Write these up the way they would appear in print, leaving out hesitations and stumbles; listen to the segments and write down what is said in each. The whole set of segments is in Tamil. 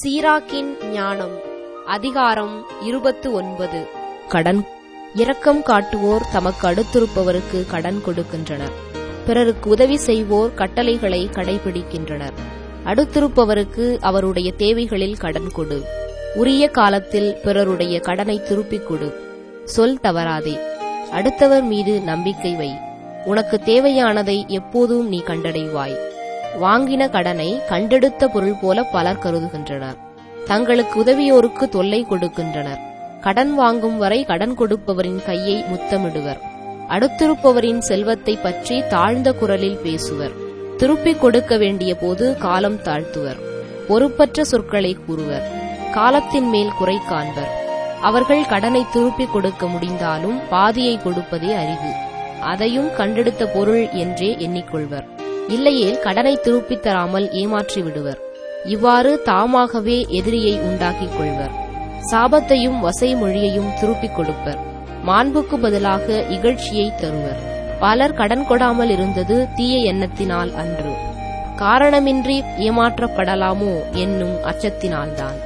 சீராக்கின் ஞானம். அதிகாரம் 29. கடன். இரக்கம் காட்டுவோர் தமக்கு அடுத்திருப்பவருக்கு கடன் கொடுக்கின்றனர். பிறருக்கு உதவி செய்வோர் கட்டளைகளை கடைபிடிக்கின்றனர். அடுத்திருப்பவருக்கு அவருடைய தேவைகளில் கடன் கொடு. உரிய காலத்தில் பிறருடைய கடனை திருப்பிக் கொடு. சொல் தவறாதே. அடுத்தவர் மீது நம்பிக்கை வை. உனக்கு தேவையானதை எப்போதும் நீ கண்டடைவாய். வாங்கின கடனை கண்டெடுத்த பொருள் போல பலர் கருதுகின்றனர். தங்களுக்கு உதவியோருக்கு தொல்லை கொடுக்கின்றனர். கடன் வாங்கும் வரை கடன் கொடுப்பவரின் கையை முத்தமிடுவர். அடுத்திருப்பவரின் செல்வத்தை பற்றி தாழ்ந்த குரலில் பேசுவர். திருப்பிக் கொடுக்க வேண்டிய போது காலம் தாழ்த்துவர். பொறுப்பற்ற சொற்களை கூறுவர். காலத்தின் மேல் குறை காண்பர். அவர்கள் கடனை திருப்பிக் கொடுக்க முடிந்தாலும் பாதியை கொடுப்பதே அரிது. அதையும் கண்டெடுத்த பொருள் என்றே எண்ணிக்கொள்வர். இல்லையேல் கடனை திருப்பித் தராமல் ஏமாற்றி விடுவர். இவ்வாறு தாமாகவே எதிரியை உண்டாக்கிக் கொள்வர். சாபத்தையும் வசை மொழியையும் திருப்பிக் கொடுப்பர். மாண்புக்கு பதிலாக இகழ்ச்சியை தருவர். பலர் கடன் கொடாமல் இருந்தது தீய எண்ணத்தினால் அன்று, காரணமின்றி ஏமாற்றப்படலாமோ என்னும் அச்சத்தினால்தான்.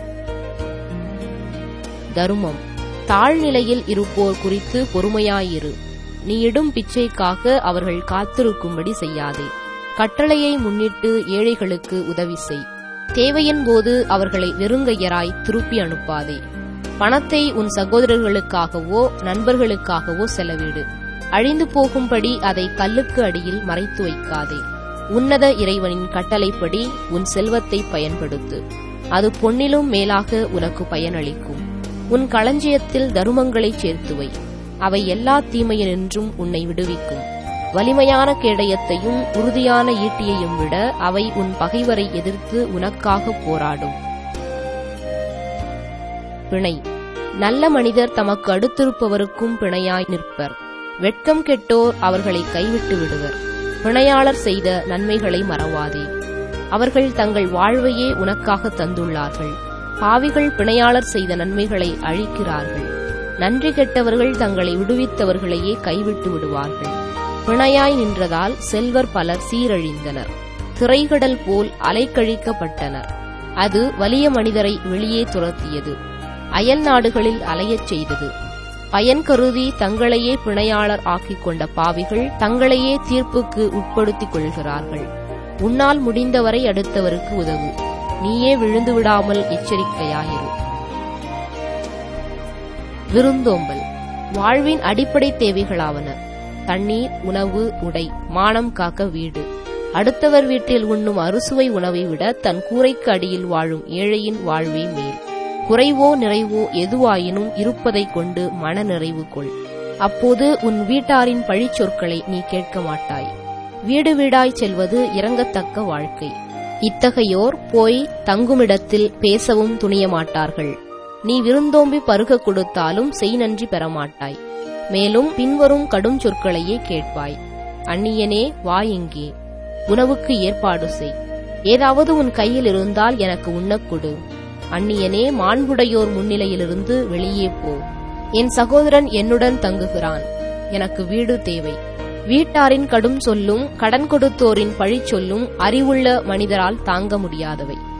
தருமம். தாழ்நிலையில் இருப்போர் குறித்து பொறுமையாயிரு. நீ இடும் பிச்சைக்காக அவர்கள் காத்திருக்கும்படி செய்யாதே. கட்டளையை முன்னிட்டு ஏழைகளுக்கு உதவி செய். தேவையின் போது அவர்களை வெறுங்கையராய் திருப்பி அனுப்பாதே. பணத்தை உன் சகோதரர்களுக்காகவோ நண்பர்களுக்காகவோ செலவிடு. அழிந்து போகும்படி அதை கல்லுக்கு அடியில் மறைத்து வைக்காதே. உன்னத இறைவனின் கட்டளைப்படி உன் செல்வத்தை பயன்படுத்து. அது பொன்னிலும் மேலாக உனக்கு பயனளிக்கும். உன் களஞ்சியத்தில் தருமங்களைச் சேர்த்து வை. அவை எல்லா தீமையினின்றும் உன்னை விடுவிக்கும். வலிமையான கேடயத்தையும் உறுதியான ஈட்டியையும் விட அவை உன் பகைவரை எதிர்த்து உனக்காக போராடும். பிணை. நல்ல மனிதர் தமக்கு அடுத்திருப்பவருக்கும் பிணையாய் நிற்பர். வெட்கம் கெட்டோர் அவர்களை கைவிட்டு விடுவர். பிணையாளர் செய்த நன்மைகளை மறவாதே. அவர்கள் தங்கள் வாழ்வையே உனக்காக தந்துள்ளார்கள். பாவிகள் பிணையாளர் செய்த நன்மைகளை அழிக்கிறார்கள். நன்றி கெட்டவர்கள் தங்களை விடுவித்தவர்களையே கைவிட்டு விடுவார்கள். பிணையாய் நின்றதால் செல்வர் பலர் சீரழிந்தனர். திரைகடல் போல் அலைக்கழிக்கப்பட்டனர். அது வலிய மனிதரை வெளியே துரத்தியது. அயல் நாடுகளில் அலையச் செய்தது. பயன் கருதி தங்களையே பிணையாளர் ஆக்கிக் கொண்ட பாவிகள் தங்களையே தீர்ப்புக்கு உட்படுத்திக் கொள்கிறார்கள். உன்னால் முடிந்தவரை அடுத்தவருக்கு உதவு. நீயே விழுந்து விடாமல் எச்சரிக்கையாயிரு. விருந்தோம்பல். வாழ்வின் அடிப்படை தேவைகளாவன தண்ணீர், உணவு, உடை, மானம் காக்க வீடு. அடுத்தவர் வீட்டில் உண்ணும் அறுசுவை உணவை விட தன் கூரைக்கு அடியில் வாழும் ஏழையின் வாழ்வே மேல். குறைவோ நிறைவோ எதுவாயினும் இருப்பதைக் கொண்டு மன நிறைவு கொள். அப்போது உன் வீட்டாரின் பழிச்சொற்களை நீ கேட்க மாட்டாய். வீடு வீடாய் செல்வது இறங்கத்தக்க வாழ்க்கை. இத்தகையோர் போய் தங்குமிடத்தில் பேசவும் துணிய மாட்டார்கள். நீ விருந்தோம்பி பருக கொடுத்தாலும் செய் நன்றி பெறமாட்டாய். மேலும் பின்வரும் கடும் சொற்களையே கேட்பாய். அந்நியனே, வா இங்கே. உணவுக்கு ஏற்பாடு செய். ஏதாவது உன் கையில் இருந்தால் எனக்கு உண்ணக் கொடு. அந்நியனே, மாண்புடையோர் முன்னிலையிலிருந்து வெளியே போ. என் சகோதரன் என்னுடன் தங்குகிறான். எனக்கு வீடு தேவை. வீட்டாரின் கடும் சொல்லும் கடன் கொடுத்தோரின் பழிச்சொல்லும் அறிவுள்ள மனிதரால் தாங்க முடியாதவை.